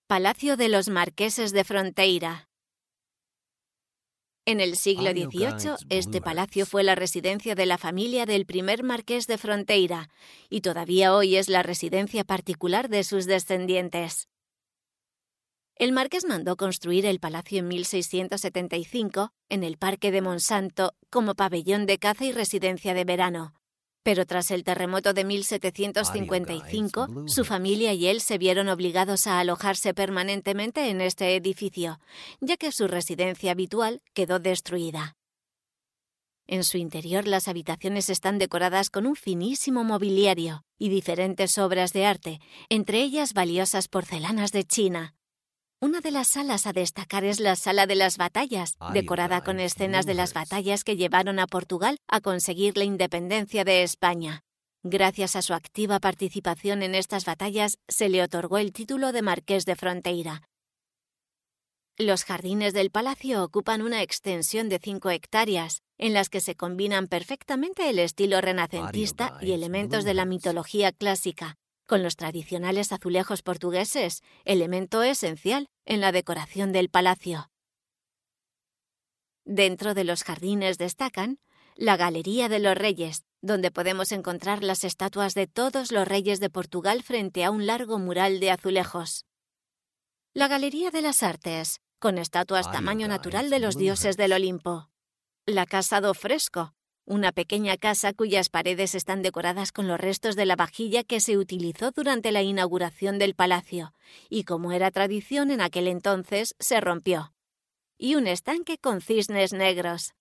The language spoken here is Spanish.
Palacio de los Marqueses de Fronteira. En el siglo XVIII, este palacio fue la residencia de la familia del primer marqués de Fronteira y todavía hoy es la residencia particular de sus descendientes. El marqués mandó construir el palacio en 1675 en el Parque de Monsanto como pabellón de caza y residencia de verano. Pero tras el terremoto de 1755, su familia y él se vieron obligados a alojarse permanentemente en este edificio, ya que su residencia habitual quedó destruida. En su interior las habitaciones están decoradas con un finísimo mobiliario y diferentes obras de arte, entre ellas valiosas porcelanas de China. Una de las salas a destacar es la Sala de las Batallas, decorada con escenas de las batallas que llevaron a Portugal a conseguir la independencia de España. Gracias a su activa participación en estas batallas, se le otorgó el título de Marqués de Fronteira. Los jardines del palacio ocupan una extensión de 5 hectáreas, en las que se combinan perfectamente el estilo renacentista y elementos de la mitología clásica, con los tradicionales azulejos portugueses, elemento esencial en la decoración del palacio. Dentro de los jardines destacan la Galería de los Reyes, donde podemos encontrar las estatuas de todos los reyes de Portugal frente a un largo mural de azulejos. La Galería de las Artes, con estatuas tamaño natural de los dioses del Olimpo. La Casa do Fresco, una pequeña casa cuyas paredes están decoradas con los restos de la vajilla que se utilizó durante la inauguración del palacio, y como era tradición en aquel entonces, se rompió. Y un estanque con cisnes negros.